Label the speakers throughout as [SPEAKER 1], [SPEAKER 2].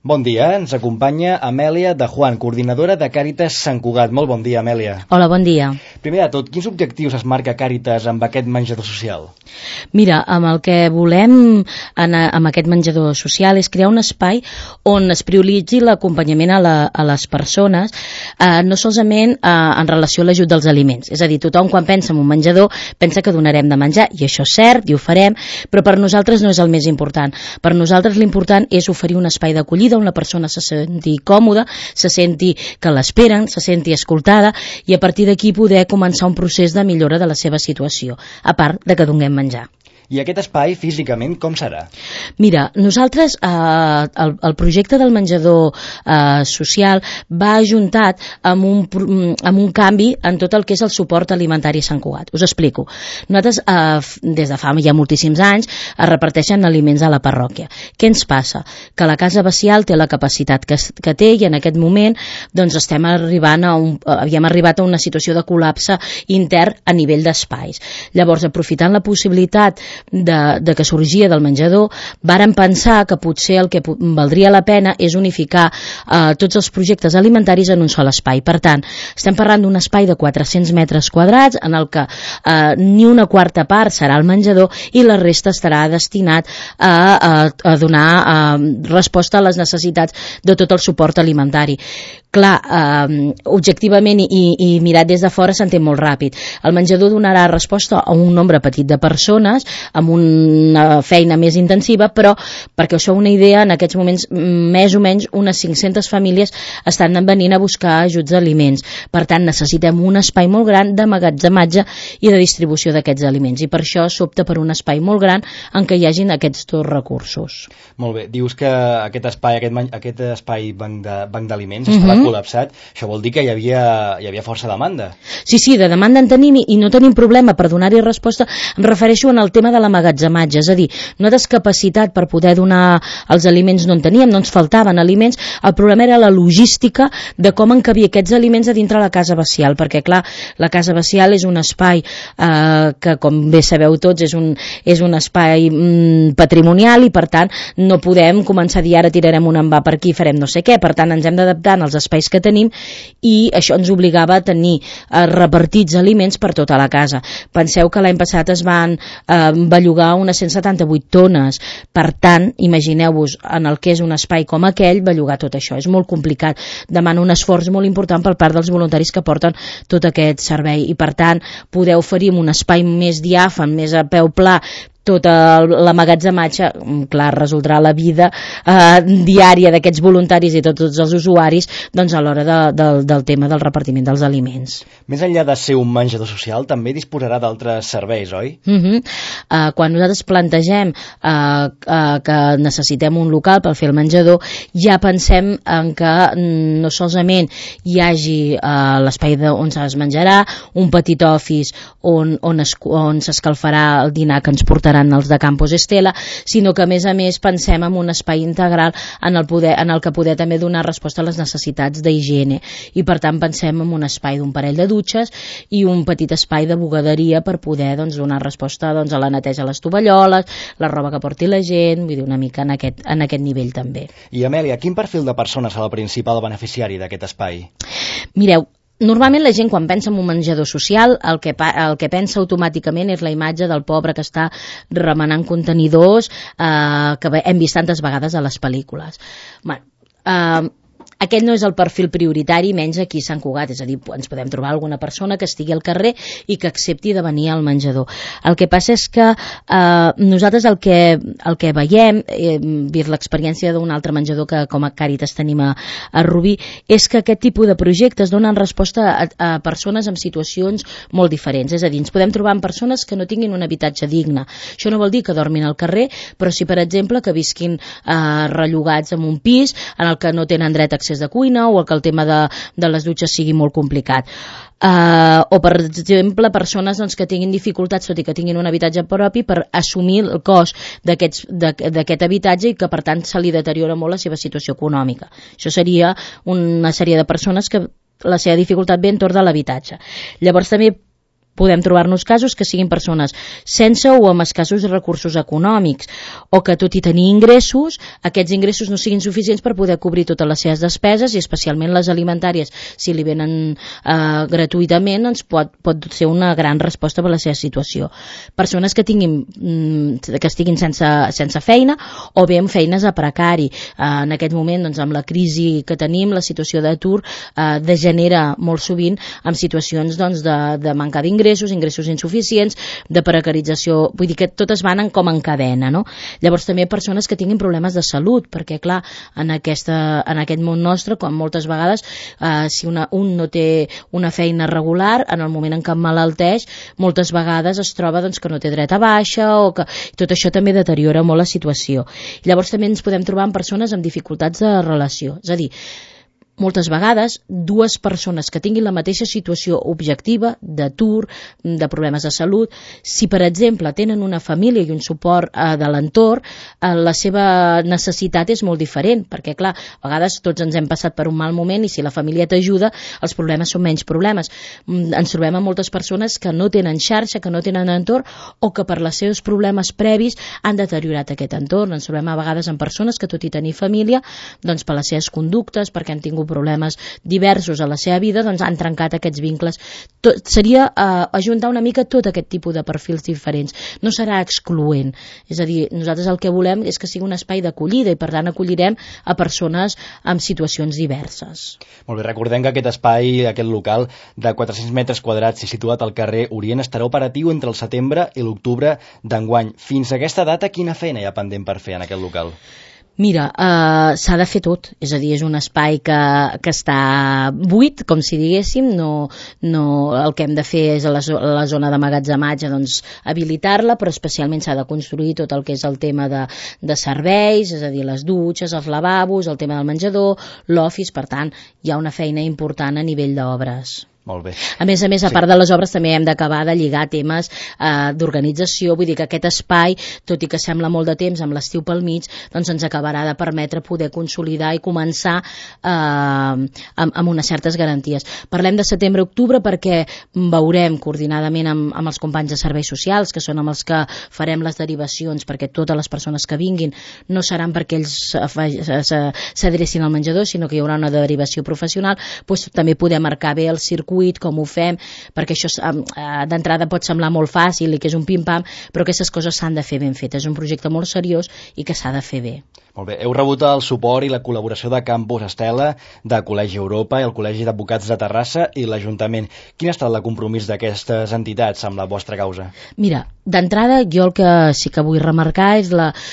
[SPEAKER 1] Bon dia, ens acompanya Amèlia de Juan, coordinadora de Càritas Sant Cugat. Molt bon dia, Amèlia.
[SPEAKER 2] Hola, bon dia.
[SPEAKER 1] Primer de tot, quins objectius es marca Càritas amb aquest menjador social?
[SPEAKER 2] Mira, amb el que volem amb aquest menjador social és crear un espai on es prioritzi l'acompanyament a les persones, no solament en relació a l'ajut dels aliments. És a dir, tothom quan pensa en un menjador pensa que donarem de menjar, i això és cert, i ho farem, però per nosaltres no és el més important. Per nosaltres l'important és oferir un espai d'acollida on la persona se senti còmoda, se senti que l'esperen, se senti escoltada, i a partir d'aquí poder començar un procés de millora de la seva situació, a part de que donem menjar.
[SPEAKER 1] I aquest espai, físicament, com serà?
[SPEAKER 2] Mira, nosaltres, el projecte del menjador social va ajuntat amb un canvi en tot el que és el suport alimentari a Sant Cugat. Us explico. Nosaltres, des de fa ja moltíssims anys, es reparteixen aliments a la parròquia. Què ens passa? Que la Casa Bacial té la capacitat que té i en aquest moment doncs, havíem arribat a una situació de col·lapse intern a nivell d'espais. Llavors, aprofitant la possibilitat de que sorgia del menjador, vàrem pensar que potser el que valdria la pena és unificar tots els projectes alimentaris en un sol espai. Per tant, estem parlant d'un espai de 400 metres quadrats en el que ni una quarta part serà el menjador i la resta estarà destinat a donar resposta a les necessitats de tot el suport alimentari. Clar, objectivament i mirat des de fora s'entén molt ràpid. El menjador donarà resposta a un nombre petit de persones amb una feina més intensiva, però perquè us feu una idea, en aquests moments més o menys unes 500 famílies estan venint a buscar ajuts d'aliments. Per tant, necessitem un espai molt gran d'emmagatzematge i de distribució d'aquests aliments, i per això s'opta per un espai molt gran en què hi hagin aquests dos recursos.
[SPEAKER 1] Molt bé, dius que aquest espai banc d'aliments estava col·lapsat, això vol dir que hi havia força demanda.
[SPEAKER 2] Sí, de demanda en tenim i no tenim problema per donar-hi resposta. Em refereixo en el tema de l'emmagatzematge, és a dir, nosaltres capacitat per poder donar els aliments no en teníem, no ens faltaven aliments, el problema era la logística de com encabir aquests aliments a dintre la Casa Bacial, perquè clar, la Casa Bacial és un espai que, com bé sabeu tots, és un espai patrimonial i per tant no podem començar a dir ara tirarem un envà per aquí i farem no sé què, per tant ens hem d'adaptar als espais que tenim i això ens obligava a tenir repartits aliments per tota la casa. Penseu que l'any passat es van bellugar unes 178 tones, per tant, imagineu-vos en el que és un espai com aquell, bellugar tot això, és molt complicat, demana un esforç molt important per part dels voluntaris que porten tot aquest servei i per tant poder oferir un espai més diàfan, més a peu pla, tot l'emmagatzematge, clar, resoldrà la vida diària d'aquests voluntaris i tots els usuaris doncs a l'hora del tema del repartiment dels aliments.
[SPEAKER 1] Més enllà de ser un menjador social, també disposarà d'altres serveis, oi?
[SPEAKER 2] Quan nosaltres plantegem que necessitem un local per fer el menjador, ja pensem en que no solament hi hagi l'espai on es menjarà, un petit office on s'escalfarà el dinar que ens portarà els de Campos Estela, sinó que a més pensem en un espai integral en el que poder també donar resposta a les necessitats d'higiene i per tant pensem en un espai d'un parell de dutxes i un petit espai de bugaderia per poder donar resposta a la neteja de les tovalloles, la roba que porti la gent, vull dir una mica en aquest nivell també.
[SPEAKER 1] I Amèlia, quin perfil de persones serà el principal beneficiari d'aquest espai?
[SPEAKER 2] Mireu, normalment la gent quan pensa en un menjador social el que pensa automàticament és la imatge del pobre que està remenant contenidors que hem vist tantes vegades a les pel·lícules. Aquest no és el perfil prioritari, menys aquí a Sant Cugat, és a dir, ens podem trobar alguna persona que estigui al carrer i que accepti de venir al menjador. El que passa és que nosaltres el que veiem, vist l'experiència d'un altre menjador que com a Càritas tenim a Rubí, és que aquest tipus de projectes donen resposta a persones en situacions molt diferents, és a dir, ens podem trobar amb persones que no tinguin un habitatge digne. Això no vol dir que dormin al carrer, però sí, per exemple, que visquin rellogats en un pis en el que no tenen dret a accés de cuina o que el tema de les dutxes sigui molt complicat. O per exemple persones que tinguin dificultats tot i que tinguin un habitatge propi per assumir el cost d'aquest habitatge i que per tant se li deteriora molt la seva situació econòmica. Això seria una sèrie de persones que la seva dificultat ve entorn de l'habitatge. Llavors també podem trobar-nos casos que siguin persones sense o amb escassos recursos econòmics, o que tot i tenir ingressos, aquests ingressos no siguin suficients per poder cobrir totes les seves despeses, i especialment les alimentàries, si li venen gratuïtament, doncs pot ser una gran resposta per a la seva situació. Persones que estiguin sense feina, o bé amb feines a precari. En aquest moment, doncs, amb la crisi que tenim, la situació d'atur degenera molt sovint amb situacions, doncs, de manca d'ingressos, ingressos insuficients, de precarització, vull dir que totes van com en cadena, no? Llavors també persones que tinguin problemes de salut, perquè clar, en aquest món nostre, com moltes vegades, si un no té una feina regular, en el moment en què emmalalteix, moltes vegades es troba, doncs, que no té dret a baixa, o que tot això també deteriora molt la situació. Llavors també ens podem trobar amb persones amb dificultats de relació, és a dir, moltes vegades dues persones que tinguin la mateixa situació objectiva d'atur, de problemes de salut, si per exemple tenen una família i un suport de l'entorn, la seva necessitat és molt diferent, perquè clar, a vegades tots ens hem passat per un mal moment i si la família t'ajuda, els problemes són menys problemes. Ens trobem amb moltes persones que no tenen xarxa, que no tenen entorn, o que per els seus problemes previs han deteriorat aquest entorn. Ens trobem a vegades amb persones que tot i tenir família, doncs per les seves conductes, perquè han tingut problemes diversos a la seva vida, doncs han trencat aquests vincles. Seria ajuntar una mica tot aquest tipus de perfils diferents. No serà excloent. És a dir, nosaltres el que volem és que sigui un espai d'acollida i per tant acollirem a persones amb situacions diverses.
[SPEAKER 1] Molt bé, recordem que aquest espai, aquest local de 400 metres quadrats i situat al carrer Orient estarà operatiu entre el setembre i l'octubre d'enguany. Fins a aquesta data, quina feina hi ha pendent per fer en aquest local?
[SPEAKER 2] Mira, s'ha de fer tot, és a dir, és un espai que està buit, com si diguéssim, no, el que hem de fer és a la zona d'emmagatzematge, doncs, habilitar-la, però especialment s'ha de construir tot el que és el tema de serveis, és a dir, les dutxes, els lavabos, el tema del menjador, l'office, per tant, hi ha una feina important a nivell d'obres.
[SPEAKER 1] Molt bé.
[SPEAKER 2] A més, a part de les obres també hem d'acabar de lligar temes d'organització, vull dir que aquest espai, tot i que sembla molt de temps amb l'estiu pel mig, doncs ens acabarà de permetre poder consolidar i començar amb unes certes garanties. Parlem de setembre-octubre perquè veurem coordinadament amb els companys de serveis socials, que són amb els que farem les derivacions, perquè totes les persones que vinguin no seran perquè ells s'adrecin al menjador, sinó que hi haurà una derivació professional, doncs també poder marcar bé el circuit, com ho fem, perquè això d'entrada pot semblar molt fàcil i que és un pim-pam, però aquestes coses s'han de fer ben fetes. És un projecte molt seriós i que s'ha de fer bé.
[SPEAKER 1] Molt bé. Heu rebut el suport i la col·laboració de Campus Estela, de Col·legi Europa i el Col·legi d'Advocats de Terrassa i l'Ajuntament. Quin ha estat el compromís d'aquestes entitats amb la vostra causa?
[SPEAKER 2] Mira, d'entrada jo el que sí que vull remarcar és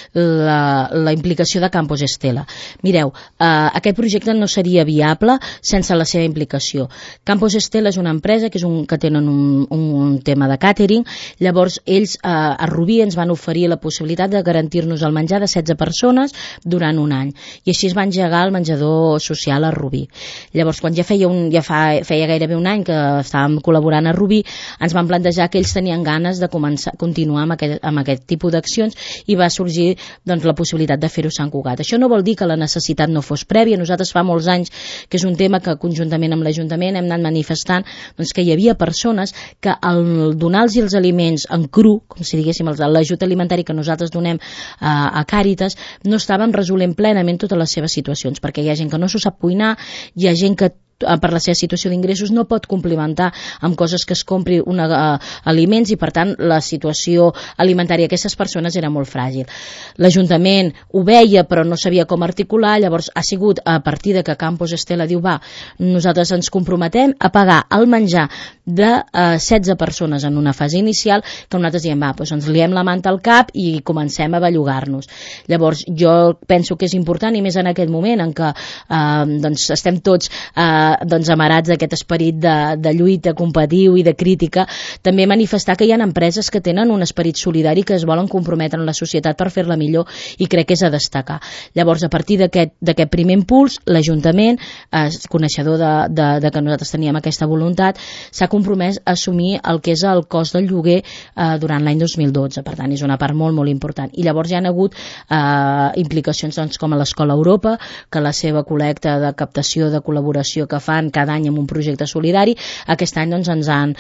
[SPEAKER 2] la implicació de Campus Estela. Mireu, aquest projecte no seria viable sense la seva implicació. Campus Estela és una empresa que tenen un tema de càtering, llavors ells a Rubí ens van oferir la possibilitat de garantir-nos el menjar de 16 persones durant un any, i així es va engegar el menjador social a Rubí. Llavors, quan ja feia gairebé un any que estàvem col·laborant a Rubí, ens van plantejar que ells tenien ganes de continuar amb aquest tipus d'accions i va sorgir doncs, la possibilitat de fer-ho a Sant Cugat. Això no vol dir que la necessitat no fos prèvia. Nosaltres fa molts anys que és un tema que conjuntament amb l'Ajuntament hem anat manifestant, doncs, que hi havia persones que al donar-los els aliments en cru, com si diguéssim l'ajut alimentari que nosaltres donem a Càritas, no estàvem resolent plenament totes les seves situacions, perquè hi ha gent que no s'ho sap cuinar, hi ha gent que per la seva situació d'ingressos no pot complementar amb coses que es compri aliments i per tant la situació alimentària d'aquestes persones era molt fràgil. L'Ajuntament ho veia però no sabia com articular, llavors ha sigut a partir de que Campus Estela diu nosaltres ens comprometem a pagar el menjar de 16 persones en una fase inicial, que nosaltres diem doncs ens liem la manta al cap i comencem a bellugar-nos. Llavors jo penso que és important, i més en aquest moment en què doncs estem tots amarats d'aquest esperit de lluita, combatiu i de crítica, també manifestar que hi ha empreses que tenen un esperit solidari, que es volen comprometre amb la societat per fer-la millor, i crec que és a destacar. Llavors, a partir d'aquest primer impuls, l'Ajuntament, coneixedor de que nosaltres teníem aquesta voluntat, s'ha compromès a assumir el que és el cost del lloguer durant l'any 2012. Per tant, és una part molt, molt important. I llavors hi ha hagut implicacions com a l'Escola Europa, que la seva col·lecta de captació de col·laboració que que fan cada any amb un projecte solidari. Aquest any doncs, ens han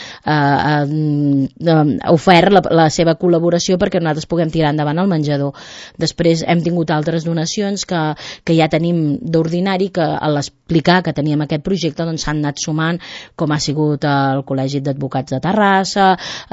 [SPEAKER 2] ofert la seva col·laboració perquè nosaltres puguem tirar endavant el menjador. Després hem tingut altres donacions que ja tenim d'ordinari, que a l'explicar que teníem aquest projecte doncs s'han anat sumant, com ha sigut el Col·legi d'Advocats de Terrassa,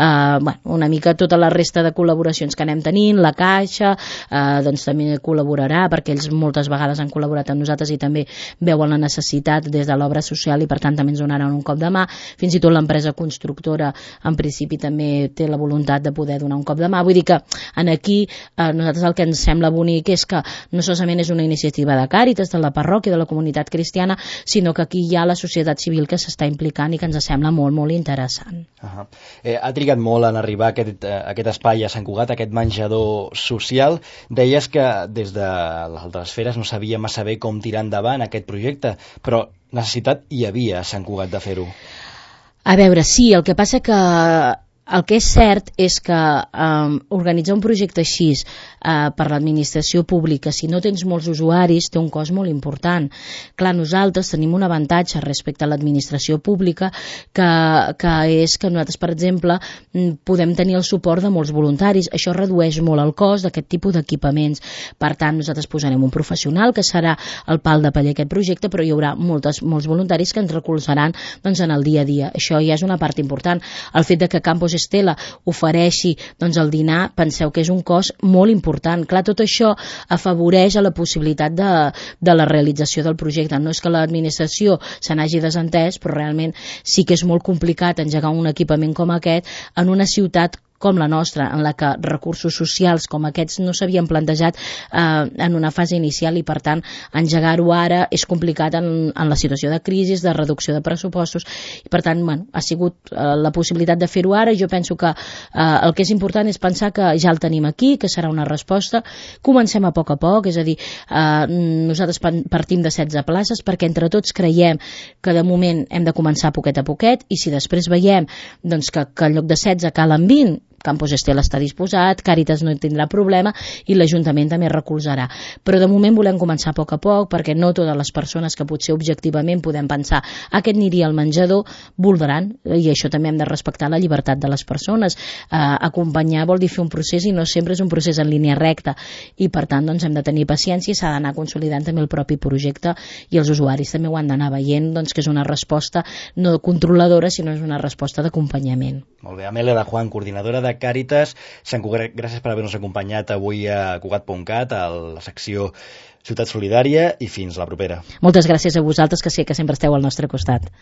[SPEAKER 2] una mica tota la resta de col·laboracions que anem tenint, la Caixa doncs també col·laborarà, perquè ells moltes vegades han col·laborat amb nosaltres i també veuen la necessitat des de l'obra social i per tant també ens donaran un cop de mà. Fins i tot l'empresa constructora en principi també té la voluntat de poder donar un cop de mà. Vull dir que aquí nosaltres el que ens sembla bonic és que no solament és una iniciativa de Càritas, de la parròquia, de la comunitat cristiana, sinó que aquí hi ha la societat civil que s'està implicant i que ens sembla molt, molt interessant.
[SPEAKER 1] Ha trigat molt en arribar a aquest espai a Sant Cugat, aquest menjador social. Deies que des de les altres esferes no sabia massa bé com tirar endavant aquest projecte, però necessitat hi havia a Sant Cugat de fer-ho.
[SPEAKER 2] A veure, sí, el que passa que el que és cert és que organitzar un projecte així per l'administració pública, si no tens molts usuaris, té un cost molt important. Clar, nosaltres tenim un avantatge respecte a l'administració pública que és que nosaltres, per exemple, podem tenir el suport de molts voluntaris. Això redueix molt el cost d'aquest tipus d'equipaments. Per tant, nosaltres posarem un professional que serà el pal de paller aquest projecte, però hi haurà molts voluntaris que ens recolzaran doncs, en el dia a dia. Això ja és una part important. El fet de que Campos Estela ofereixi doncs, el dinar, penseu que és un cost molt important. Clar, tot això afavoreix a la possibilitat de la realització del projecte. No és que l'administració se n'hagi desentès, però realment sí que és molt complicat engegar un equipament com aquest en una ciutat com la nostra, en la que recursos socials com aquests no s'havien plantejat en una fase inicial i per tant engegar-ho ara és complicat en la situació de crisi, de reducció de pressupostos i per tant ha sigut la possibilitat de fer-ho ara. Jo penso que el que és important és pensar que ja el tenim aquí, que serà una resposta. Comencem a poc, és a dir, nosaltres partim de 16 places perquè entre tots creiem que de moment hem de començar poquet a poquet i si després veiem doncs, que en lloc de 16 calen 20, Campos Estela està disposat, Càritas no tindrà problema i l'Ajuntament també recolzarà. Però de moment volem començar a poc perquè no totes les persones que potser objectivament podem pensar aquest aniria al menjador voldran, i això també hem de respectar la llibertat de les persones. Acompanyar vol dir fer un procés i no sempre és un procés en línia recta i per tant doncs, hem de tenir paciència i s'ha d'anar consolidant també el propi projecte i els usuaris també ho han d'anar veient doncs, que és una resposta no controladora sinó és una resposta d'acompanyament.
[SPEAKER 1] Molt bé, Amèlia de Juan, coordinadora de Càritas Sant Cugat, gràcies per haver-nos acompanyat avui a Cugat.cat, a la secció Ciutat Solidària i fins la propera.
[SPEAKER 2] Moltes gràcies a vosaltres que sé que sempre esteu al nostre costat.